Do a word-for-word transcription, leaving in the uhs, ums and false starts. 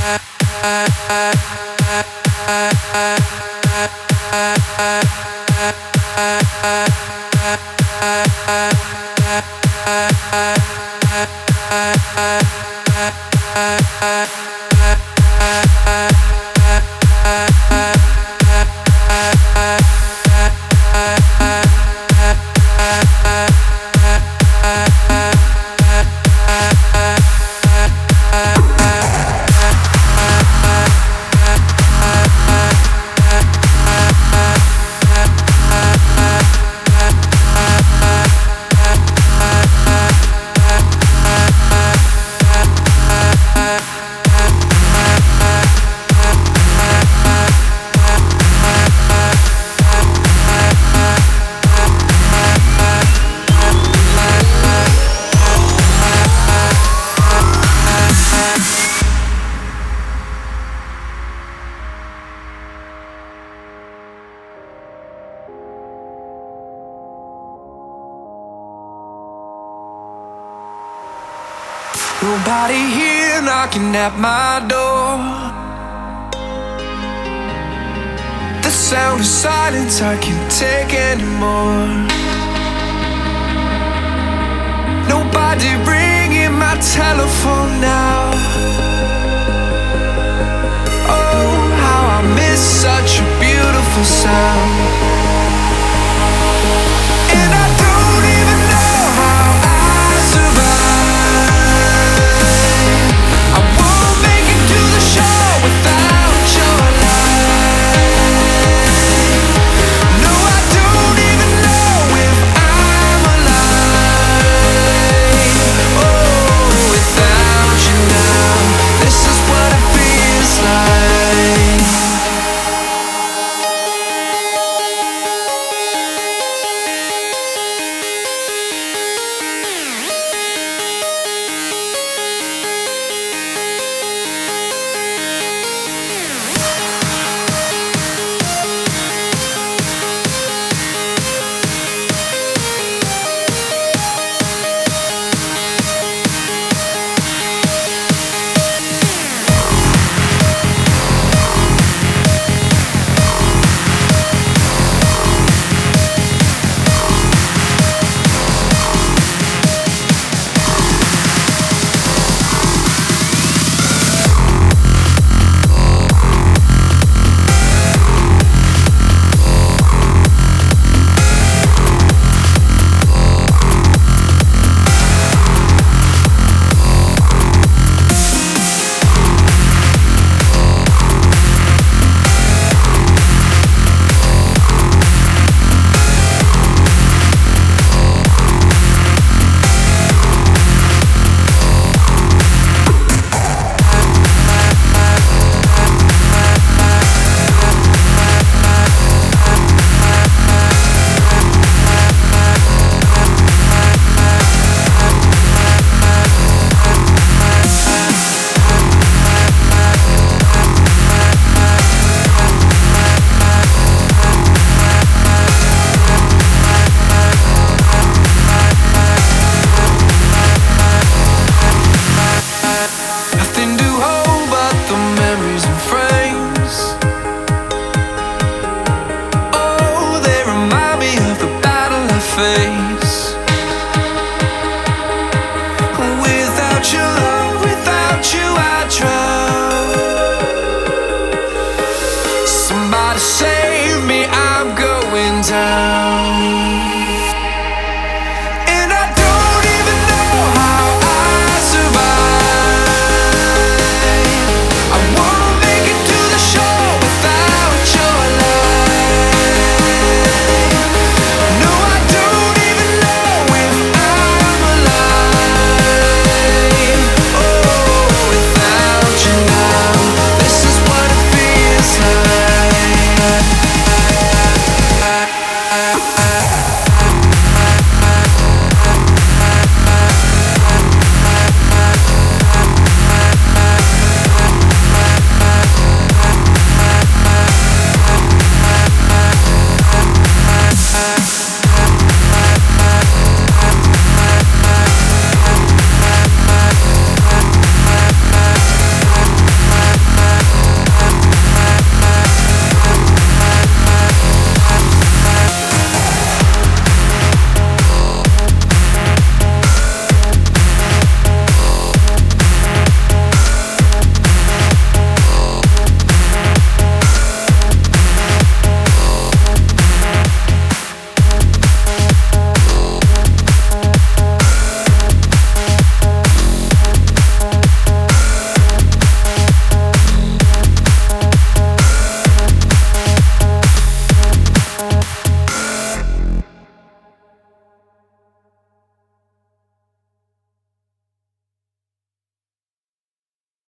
Nobody here knocking at my door. The sound of silence I can't take anymore. Nobody ringing my telephone now. Oh, how I miss such a beautiful sound. And I don't even know how I survive. I won't make it to the show without your light. No, I don't even know if I'm alive. Oh, without you now, this is what it feels like. Without your love, without you I drown. Somebody say